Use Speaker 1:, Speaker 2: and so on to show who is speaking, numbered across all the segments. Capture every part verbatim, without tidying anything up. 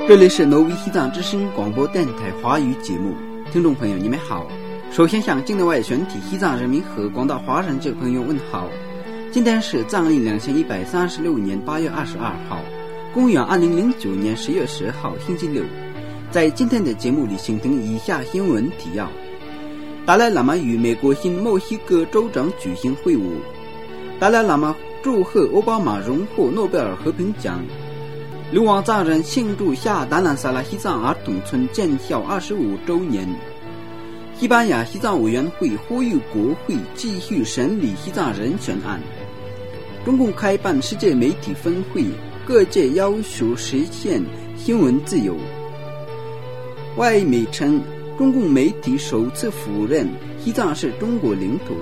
Speaker 1: 这里是挪威西藏之声广播电台华语节目，听众朋友你们好。首先向境内外全体西藏人民和广大华人界朋友问好。今天是藏历两千一百三十六年八月二十二号，公元二零零九年十月十号星期六。在今天的节目里，请听以下新闻提要：达赖喇嘛与美国新墨西哥州长举行会晤；达赖喇嘛祝贺奥巴马荣获诺贝尔和平奖；流亡藏人庆祝下达兰萨拉西藏儿童村建校二十五周年；西班牙西藏委员会呼吁国会继续审理西藏人权案；中共开办世界媒体分会，各界要求实现新闻自由；外媒称中共媒体首次否认西藏是中国领土。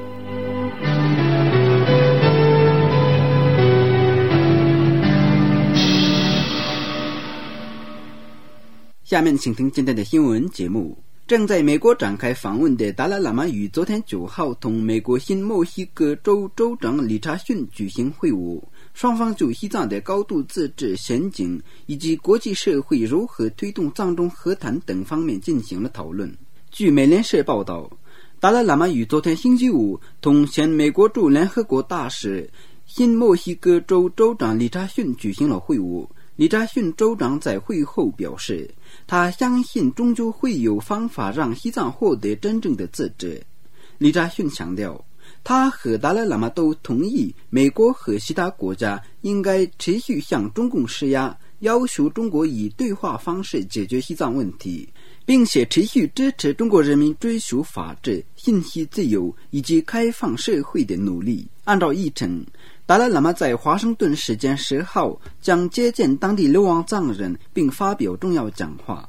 Speaker 1: 下面请听今天的新闻节目。正在美国展开访问的达赖喇嘛于昨天九号同美国新墨西哥州州长理查逊举行会晤，双方就西藏的高度自治前景以及国际社会如何推动藏中和谈等方面进行了讨论。据美联社报道，达赖喇嘛于昨天星期五同前美国驻联合国大使、新墨西哥州州长理查逊举行了会晤。理查逊州长在会后表示，他相信终究会有方法让西藏获得真正的自治。理查逊强调，他和达赖喇嘛都同意美国和其他国家应该持续向中共施压，要求中国以对话方式解决西藏问题，并且持续支持中国人民追求法治、信息自由以及开放社会的努力。按照议程，达赖喇嘛在华盛顿时间十号将接见当地流亡藏人，并发表重要讲话。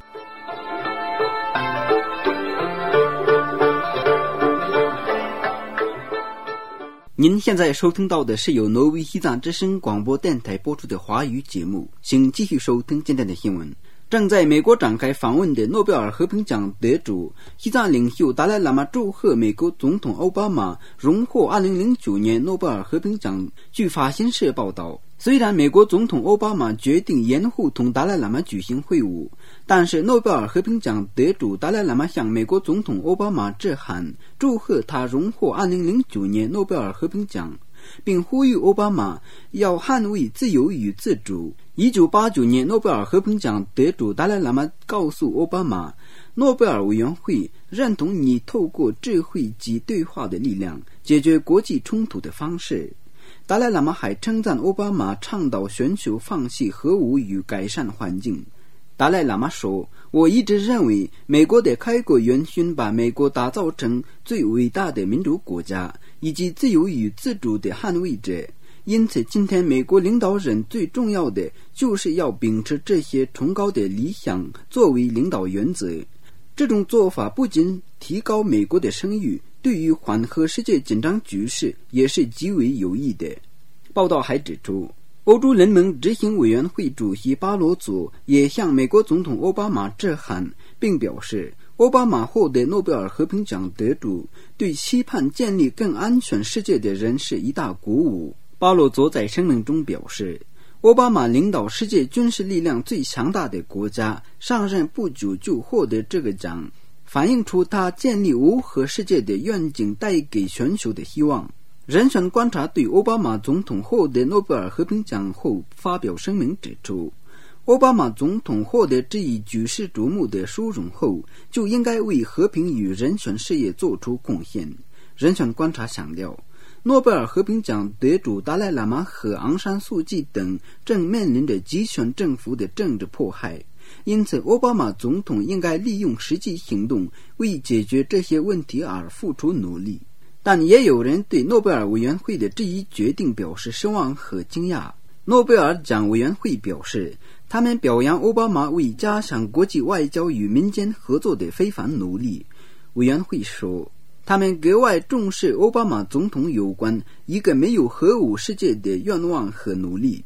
Speaker 1: 您现在收听到的是由挪威西藏之声广播电台播出的华语节目，请继续收听今天的新闻。正在美国展开访问的诺贝尔和平奖得主、西藏领袖达赖喇嘛祝贺美国总统奥巴马荣获二零零九年诺贝尔和平奖。据法新社报道，虽然美国总统奥巴马决定延后同达赖喇嘛举行会晤，但是诺贝尔和平奖得主达赖喇嘛向美国总统奥巴马致函，祝贺他荣获二零零九年诺贝尔和平奖，并呼吁奥巴马要捍卫自由与自主。一九八九年诺贝尔和平奖得主达赖喇嘛告诉奥巴马，诺贝尔委员会认同你透过智慧及对话的力量解决国际冲突的方式。达赖喇嘛还称赞奥巴马倡导全球放弃核武与改善环境。达赖喇嘛说，我一直认为美国的开国元勋把美国打造成最伟大的民主国家以及自由与自主的捍卫者，因此今天美国领导人最重要的就是要秉持这些崇高的理想作为领导原则。这种做法不仅提高美国的声誉，对于缓和世界紧张局势也是极为有益的。报道还指出，欧洲联盟执行委员会主席巴罗佐也向美国总统奥巴马致函，并表示奥巴马获得诺贝尔和平奖得主对期盼建立更安全世界的人是一大鼓舞。巴罗佐在声明中表示，奥巴马领导世界军事力量最强大的国家，上任不久就获得这个奖，反映出他建立无核世界的愿景带给全球的希望。人权观察对奥巴马总统获得诺贝尔和平奖后发表声明指出，奥巴马总统获得这一举世瞩目的殊荣后，就应该为和平与人权事业做出贡献。人权观察强调，诺贝尔和平奖得主达赖喇嘛和昂山素季等正面临着集权政府的政治迫害，因此奥巴马总统应该利用实际行动为解决这些问题而付出努力。但也有人对诺贝尔委员会的这一决定表示失望和惊讶。诺贝尔奖委员会表示，他们表扬奥巴马为加强国际外交与民间合作的非凡努力。委员会说，他们格外重视奥巴马总统有关一个没有核武世界的愿望和努力。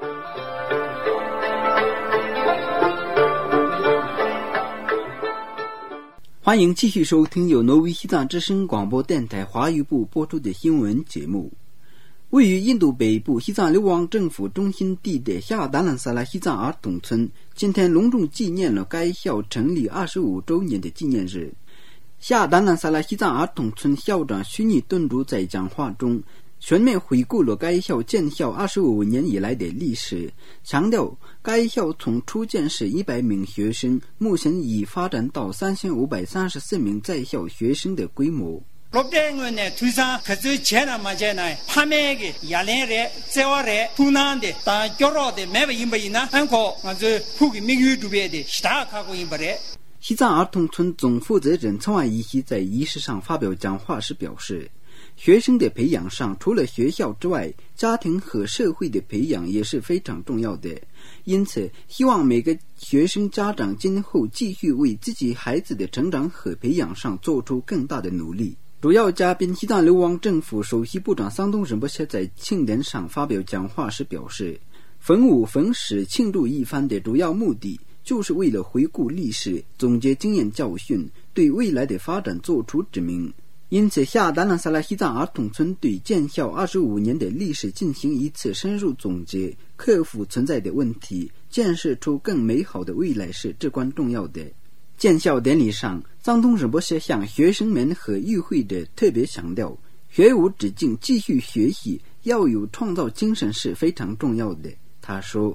Speaker 1: 欢迎继续收听由挪威西藏之声广播电台华语部播出的新闻节目。 位于印度北部西藏流亡政府中心地的夏达兰萨拉西藏儿童村今天隆重纪念了该校成立二十五周年的纪念日。夏达兰萨拉西藏儿童村校长须尼顿珠在讲话中全面回顾了该校建校二十五年以来的历史，强调该校从初建时一百名学生，目前已发展到三千五百三十四名在校学生的规模。
Speaker 2: 롭대원의 두산 그저 제나 마제나 파매게 야레레 세와레 투난데 다 겨로데 매버 임바이나 안고 아주 후기 미유두베데 시다하고 임바레。
Speaker 1: 西藏儿童村总负责人曹万一希在仪式上发表讲话时表示，学生的培养上除了学校之外，家庭和社会的培养也是非常重要的，因此希望每个学生家长今后继续为自己孩子的成长和培养上做出更大的努力。主要嘉宾西藏流亡政府首席部长桑东仁波切在庆典上发表讲话时表示，逢五逢十庆祝一番的主要目的就是为了回顾历史，总结经验教训，对未来的发展做出指明。因此夏达兰萨拉西藏儿童村对建校二十五年的历史进行一次深入总结，克服存在的问题，建设出更美好的未来是至关重要的。建校典礼上，藏东仁波切向学生们和与会者特别强调，学无止境，继续学习，要有创造精神是非常重要的。他说，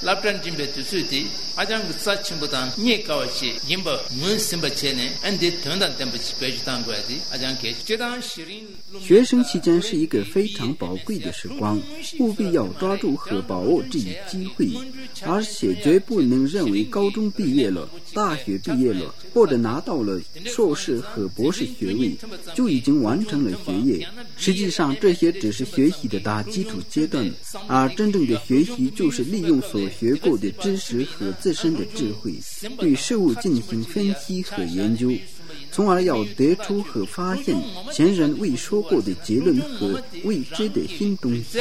Speaker 1: 学生期间是一个非常宝贵的时光，务必要抓住和把握这一机会，而且绝不能认为高中毕业了，大学毕业了，或者拿到了硕士和博士学位就已经完成了学业。实际上这些只是学习的大基础阶段，而真正的学习就是利用所学过的知识和自身的智慧，对事物进行分析和研究，从而要得出和发现前人未说过的结论和未知的新东西。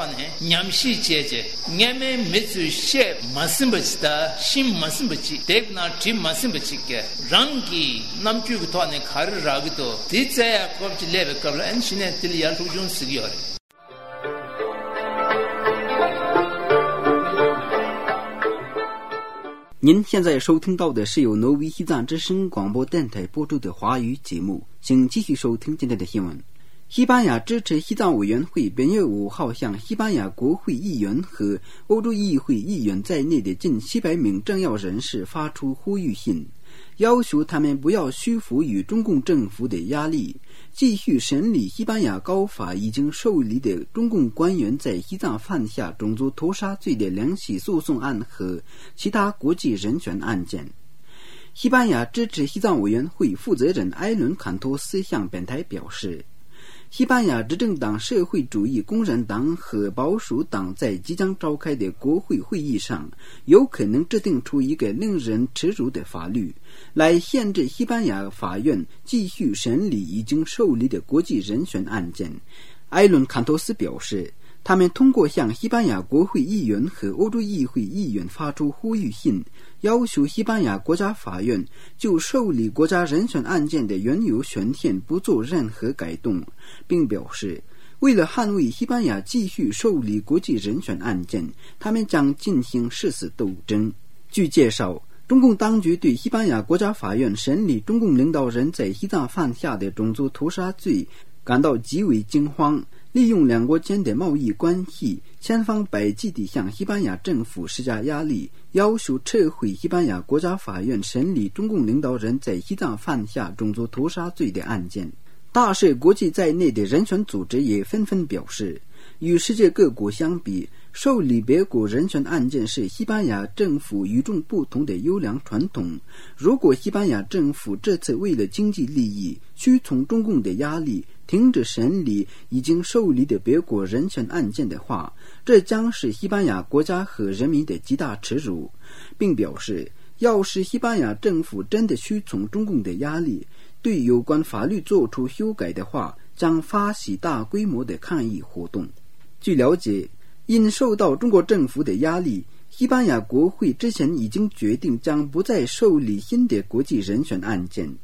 Speaker 1: 您现在收听到的是由挪威西藏之声广播电台播出的华语节目，请继续收听今天的新闻。西班牙支持西藏委员会本月五号向西班牙国会议员和欧洲议会议员在内的近七百名政要人士发出呼吁信，要求他们不要屈服于中共政府的压力，继续审理西班牙高法已经受理的中共官员在西藏犯下种族屠杀罪的两起诉讼案和其他国际人权案件。西班牙支持西藏委员会负责人埃伦·坎托斯向本台表示，西班牙执政党社会主义工人党和保守党在即将召开的国会会议上有可能制定出一个令人耻辱的法律，来限制西班牙法院继续审理已经受理的国际人权案件。埃伦·坎托斯表示，他们通过向西班牙国会议员和欧洲议会议员发出呼吁信，要求西班牙国家法院就受理国家人权案件的原有权限不做任何改动，并表示为了捍卫西班牙继续受理国际人权案件，他们将进行誓死斗争。据介绍，中共当局对西班牙国家法院审理中共领导人在西藏犯下的种族屠杀罪感到极为惊慌，利用两国间的贸易关系，千方百计地向西班牙政府施加压力，要求撤回西班牙国家法院审理中共领导人在西藏犯下种族屠杀罪的案件。大社国际在内的人权组织也纷纷表示，与世界各国相比，受理别国人权案件是西班牙政府与众不同的优良传统。如果西班牙政府这次为了经济利益屈从中共的压力，停止审理已经受理的别国人权案件的话，这将是西班牙国家和人民的极大耻辱，并表示要是西班牙政府真的屈从中共的压力，对有关法律做出修改的话，将发起大规模的抗议活动。据了解，因受到中国政府的压力，西班牙国会之前已经决定将不再受理新的国际人权案件。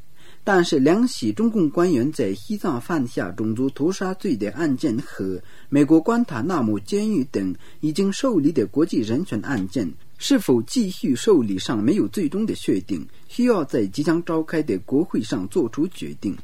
Speaker 1: 但是两起中共官员在西藏犯下种族屠杀罪的案件和美国关塔那姆监狱等已经受理的国际人权案件是否继续受理上没有最终的确定，需要在即将召开的国会上做出决定。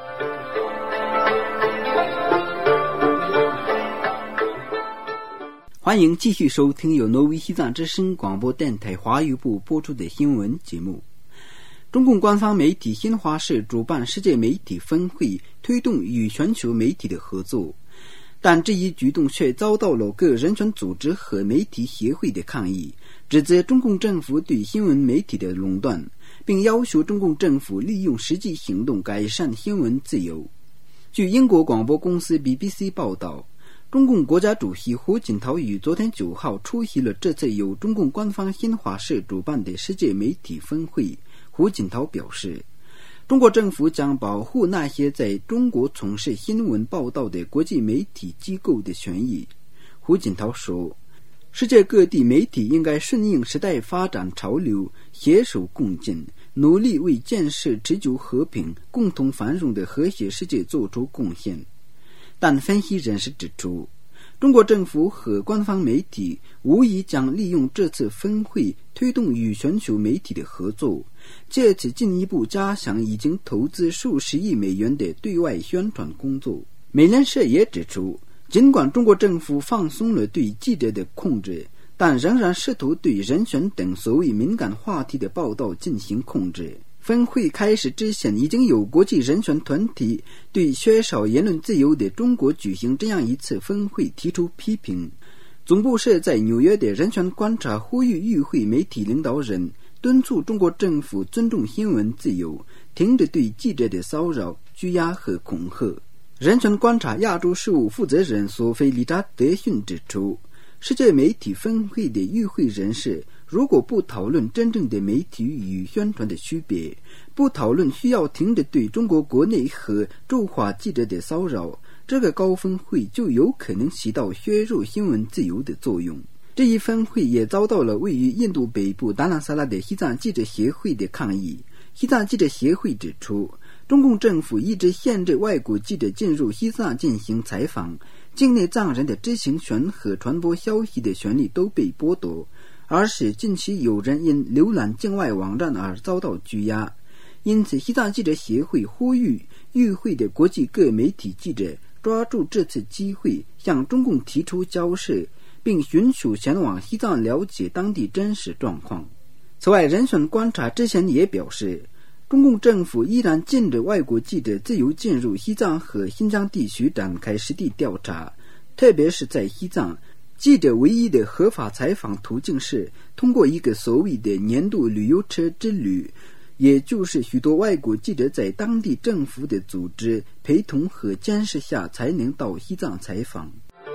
Speaker 1: 欢迎继续收听由挪威西藏之声广播电台华语部播出的新闻节目。中共官方媒体新华社主办世界媒体峰会，推动与全球媒体的合作，但这一举动却遭到了各人权组织和媒体协会的抗议，指责中共政府对新闻媒体的垄断，并要求中共政府利用实际行动改善新闻自由。据英国广播公司 B B C 报道，中共国家主席胡锦涛于昨天九号出席了这次由中共官方新华社主办的世界媒体峰会。胡锦涛表示，中国政府将保护那些在中国从事新闻报道的国际媒体机构的权益。胡锦涛说，世界各地媒体应该顺应时代发展潮流，携手共进，努力为建设持久和平、共同繁荣的和谐世界做出贡献。但分析人士指出，中国政府和官方媒体无疑将利用这次峰会推动与全球媒体的合作，借此进一步加强已经投资数十亿美元的对外宣传工作。美联社也指出，尽管中国政府放松了对记者的控制，但仍然试图对人权等所谓敏感话题的报道进行控制。峰会开始之前，已经有国际人权团体对缺少言论自由的中国举行这样一次峰会提出批评。总部设在纽约的人权观察呼吁与会媒体领导人敦促中国政府尊重新闻自由，停止对记者的骚扰、拘押和恐吓。人权观察亚洲事务负责人索菲·理查德逊指出，世界媒体峰会的与会人士如果不讨论真正的媒体与宣传的区别，不讨论需要停止对中国国内和驻华记者的骚扰，这个高峰会就有可能起到削弱新闻自由的作用。这一峰会也遭到了位于印度北部达兰萨拉的西藏记者协会的抗议。西藏记者协会指出，中共政府一直限制外国记者进入西藏进行采访，境内藏人的知情权和传播消息的权利都被剥夺，而使近期有人因浏览境外网站而遭到拘押。因此，西藏记者协会呼吁与会的国际各媒体记者抓住这次机会，向中共提出交涉，并寻求前往西藏了解当地真实状况。此外，人权观察之前也表示，中共政府依然禁止外国记者自由进入西藏和新疆地区展开实地调查，特别是在西藏，记者唯一的合法采访途径是通过一个所谓的年度旅游车之旅，也就是许多外国记者在当地政府的组织陪同和监视下才能到西藏采访。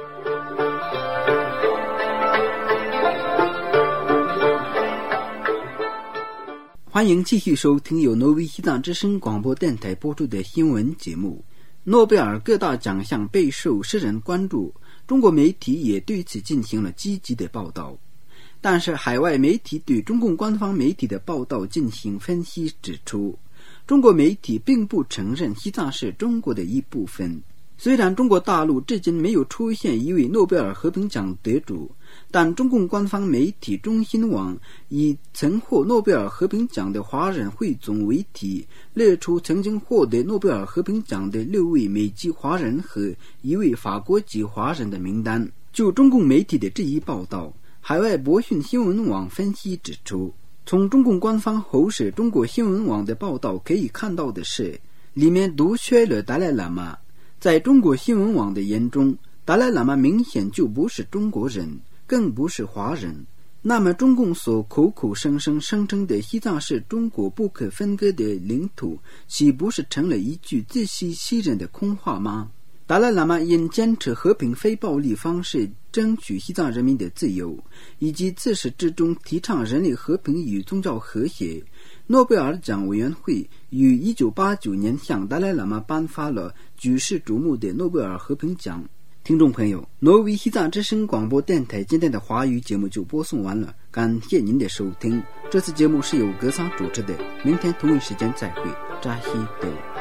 Speaker 1: 欢迎继续收听由挪威西藏之声广播电台播出的新闻节目。诺贝尔各大奖项备受世人关注，中国媒体也对此进行了积极的报道。但是海外媒体对中共官方媒体的报道进行分析指出，中国媒体并不承认西藏是中国的一部分。虽然中国大陆至今没有出现一位诺贝尔和平奖得主，但中共官方媒体中新网以曾获诺贝尔和平奖的华人汇总为题，列出曾经获得诺贝尔和平奖的六位美籍华人和一位法国籍华人的名单。就中共媒体的这一报道，海外博讯新闻网分析指出，从中共官方喉舌中国新闻网的报道可以看到的是，里面独缺了达赖喇嘛。在中国新闻网的眼中，达赖喇嘛明显就不是中国人，更不是华人。那么中共所口口声声声称的西藏是中国不可分割的领土，岂不是成了一句自欺欺人的空话吗？达赖喇嘛因坚持和平非暴力方式争取西藏人民的自由，以及自始至终提倡人类和平与宗教和谐，诺贝尔奖委员会于一九八九年向达赖喇嘛颁发了举世瞩目的诺贝尔和平奖。听众朋友，挪威西藏之声广播电台今天的华语节目就播送完了，感谢您的收听。这次节目是由格桑主持的，明天同一时间再会。 扎希的。